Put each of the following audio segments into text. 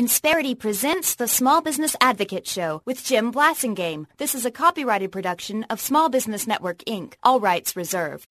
Insperity presents the Small Business Advocate Show with Jim Blasingame. This is a copyrighted production of Small Business Network, Inc. All rights reserved.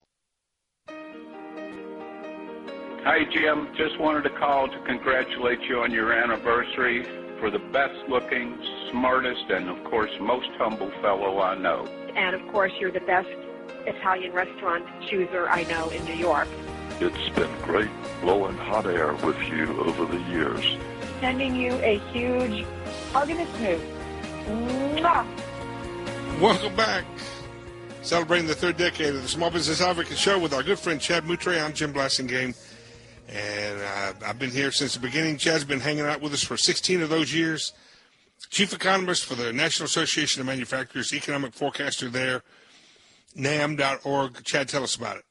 Hi, Jim. Just wanted to call to congratulate you on your anniversary for the best-looking, smartest, and, of course, most humble fellow I know. And, of course, you're the best Italian restaurant chooser I know in New York. It's been great blowing hot air with you over the years. Sending you a huge hug and a smooch. Mwah! Welcome back. Celebrating the third decade of the Small Business Advocate Show with our good friend Chad Moutre. I'm Jim Blasingame, and I've been here since the beginning. Chad's been hanging out with us for 16 of those years. Chief Economist for the National Association of Manufacturers, economic forecaster there, NAM.org. Chad, tell us about it.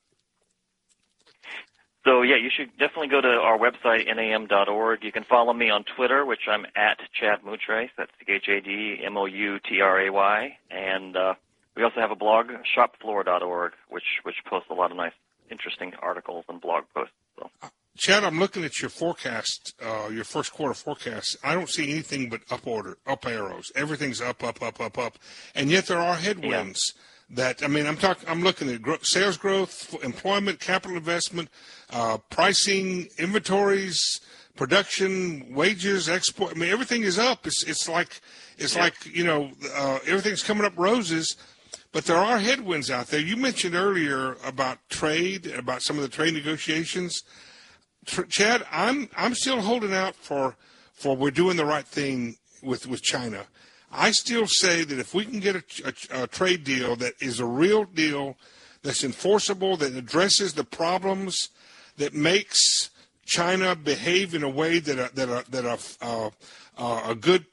So, yeah, you should definitely go to our website, NAM.org. You can follow me on Twitter, which I'm at Chad Moutre. That's ChadMoutray. And we also have a blog, shopfloor.org, which posts a lot of nice, interesting articles and blog posts. So. Chad, I'm looking at your forecast, your first quarter forecast. I don't see anything but up arrows. Everything's up. And yet there are headwinds. Yeah. I'm looking at sales growth, employment, capital investment, pricing, inventories, production, wages, export. I mean, everything is up. It's like everything's coming up roses, but there are headwinds out there. You mentioned earlier about trade, about some of the trade negotiations. Chad, I'm still holding out for we're doing the right thing with China. I still say that if we can get a trade deal that is a real deal, that's enforceable, that addresses the problems, that makes China behave in a way that a good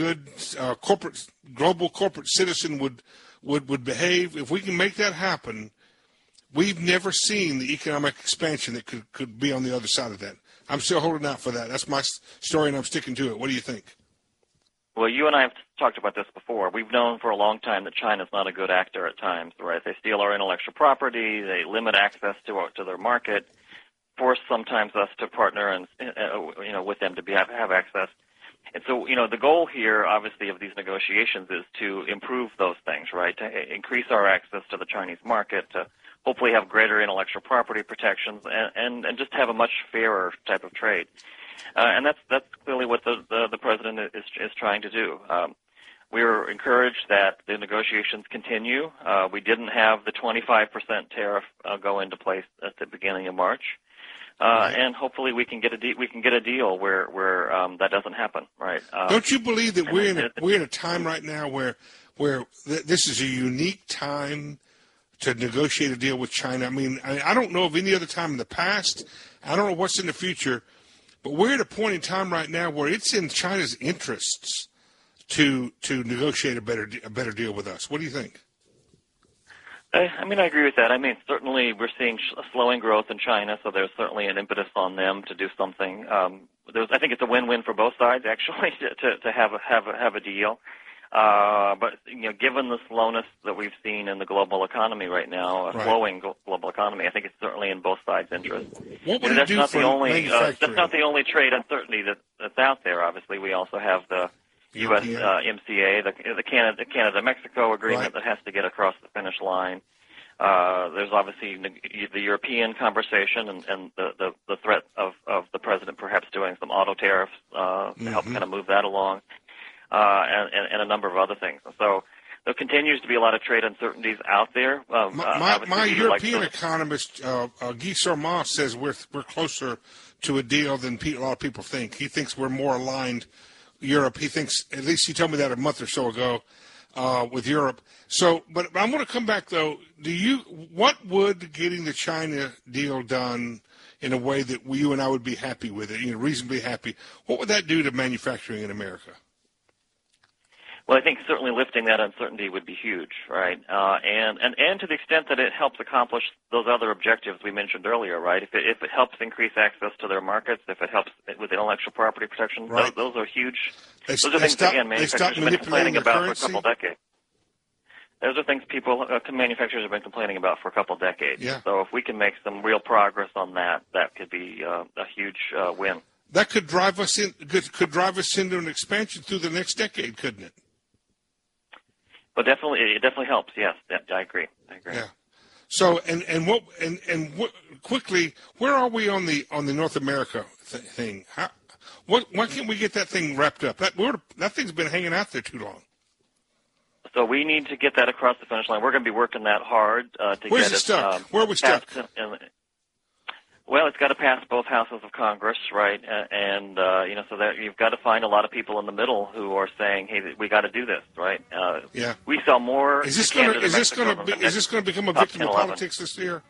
global corporate citizen would behave, if we can make that happen, we've never seen the economic expansion that could be on the other side of that. I'm still holding out for that. That's my story, and I'm sticking to it. What do you think? Well, you and I have talked about this before. We've known for a long time that China's not a good actor at times, right? They steal our intellectual property, they limit access to their market, force sometimes us to partner and with them to have access. And so, the goal here, obviously, of these negotiations is to improve those things, right? To increase our access to the Chinese market, to hopefully have greater intellectual property protections, and just have a much fairer type of trade. And that's clearly what the president is trying to do. We were encouraged that the negotiations continue. We didn't have the 25% tariff go into place at the beginning of March, and hopefully we can get a deal where that doesn't happen. Right? Don't you believe that we're in a time right now where this is a unique time to negotiate a deal with China? I mean, I don't know of any other time in the past. I don't know what's in the future. But we're at a point in time right now where it's in China's interests to negotiate a better deal with us. What do you think? I agree with that. Certainly we're seeing a slowing growth in China, so there's certainly an impetus on them to do something. I think it's a win-win for both sides, actually, to have a deal. But given the slowness that we've seen in the global economy right now, slowing global economy, I think it's certainly in both sides' interest. What would it do for manufacturing? That's not the only trade uncertainty that's out there. Obviously, we also have the U.S. MCA, the Canada-Mexico agreement that has to get across the finish line. There's obviously the European conversation and the threat of the president perhaps doing some auto tariffs to help kind of move that along. And a number of other things. So there continues to be a lot of trade uncertainties out there. My European economist, Guy Sormand, says we're closer to a deal than a lot of people think. He thinks we're more aligned. Europe, he thinks, at least he told me that a month or so ago, with Europe. So, but I want to come back though. What would getting the China deal done in a way that you and I would be happy with it, reasonably happy? What would that do to manufacturing in America? Well, I think certainly lifting that uncertainty would be huge, right? And to the extent that it helps accomplish those other objectives we mentioned earlier, right? If it helps increase access to their markets, if it helps with intellectual property protection, right. those are huge. Those are things, again, manufacturers have been complaining about for a couple decades. Those are things manufacturers have been complaining about for a couple decades. Yeah. So if we can make some real progress on that, that could be a huge win. that could drive us into an expansion through the next decade, couldn't it? But it definitely helps. Yes, I agree. Yeah. So what quickly, where are we on the North America thing? Why can't we get that thing wrapped up? That thing's been hanging out there too long. So we need to get that across the finish line. We're going to be working that hard to Where's get it stuck? Where are we stuck? Well, it's got to pass both houses of Congress, right? So that you've got to find a lot of people in the middle who are saying, "Hey, we got to do this," right? Yeah. We sell more. Is this going to become a victim of politics this year?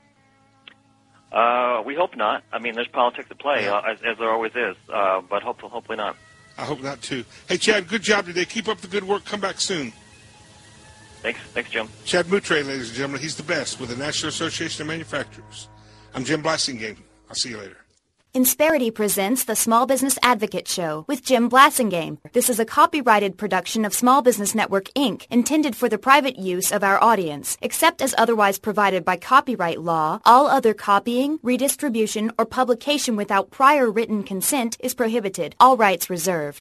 We hope not. I mean, there's politics at play, as there always is. But hopefully not. I hope not too. Hey, Chad, good job today. Keep up the good work. Come back soon. Thanks, Jim. Chad Moutre, ladies and gentlemen, he's the best with the National Association of Manufacturers. I'm Jim Blasingame. I'll see you later. Insperity presents the Small Business Advocate Show with Jim Blasingame. This is a copyrighted production of Small Business Network, Inc., intended for the private use of our audience. Except as otherwise provided by copyright law, all other copying, redistribution, or publication without prior written consent is prohibited. All rights reserved.